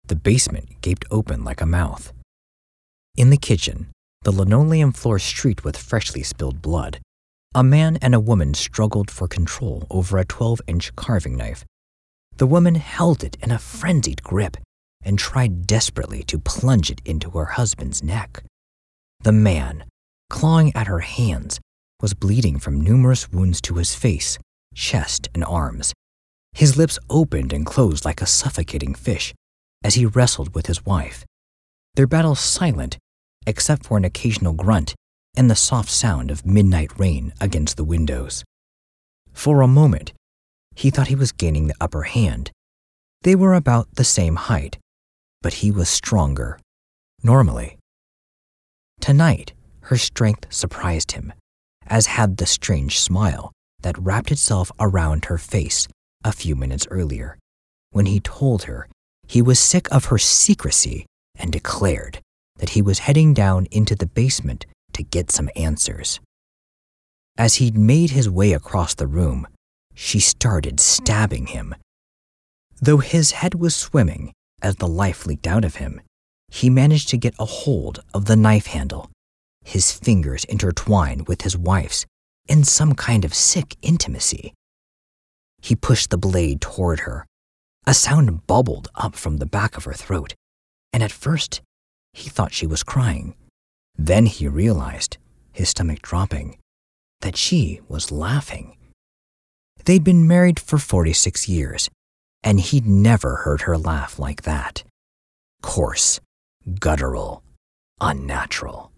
The basement gaped open like a mouth. In the kitchen, the linoleum floor streaked with freshly spilled blood, a man and a woman struggled for control over a 12-inch carving knife. The woman held it in a frenzied grip and tried desperately to plunge it into her husband's neck. The man, clawing at her hands, was bleeding from numerous wounds to his face, chest, and arms. His lips opened and closed like a suffocating fish as he wrestled with his wife. Their battle silent, except for an occasional grunt and the soft sound of midnight rain against the windows. For a moment, he thought he was gaining the upper hand. They were about the same height, but he was stronger, normally. Tonight, her strength surprised him, as had the strange smile that wrapped itself around her face a few minutes earlier, when he told her he was sick of her secrecy and declared that he was heading down into the basement to get some answers. As he'd made his way across the room, she started stabbing him. Though his head was swimming as the life leaked out of him, he managed to get a hold of the knife handle, his fingers intertwined with his wife's in some kind of sick intimacy. He pushed the blade toward her. A sound bubbled up from the back of her throat, and at first, he thought she was crying. Then he realized, his stomach dropping, that she was laughing. They'd been married for 46 years, and he'd never heard her laugh like that. Coarse, guttural, unnatural.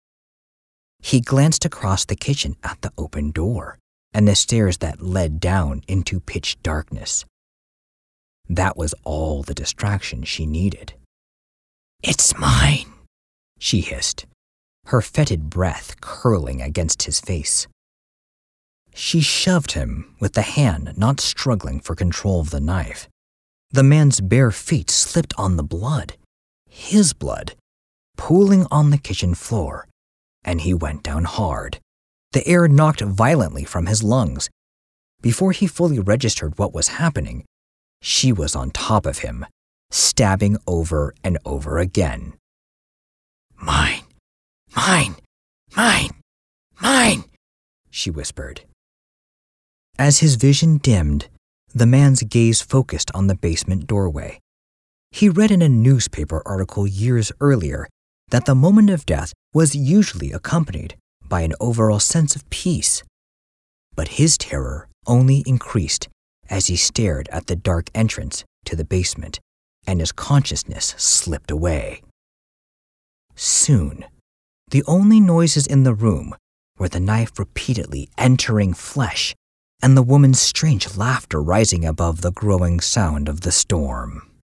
He glanced across the kitchen at the open door and the stairs that led down into pitch darkness. That was all the distraction she needed. "It's mine," she hissed, her fetid breath curling against his face. She shoved him with the hand not struggling for control of the knife. The man's bare feet slipped on the blood, his blood, pooling on the kitchen floor, and he went down hard. The air knocked violently from his lungs. Before he fully registered what was happening, she was on top of him, stabbing over and over again. "Mine, mine, mine, mine," she whispered. As his vision dimmed, the man's gaze focused on the basement doorway. He read in a newspaper article years earlier that the moment of death was usually accompanied by an overall sense of peace. But his terror only increased as he stared at the dark entrance to the basement, and his consciousness slipped away. Soon, the only noises in the room were the knife repeatedly entering flesh and the woman's strange laughter rising above the growing sound of the storm.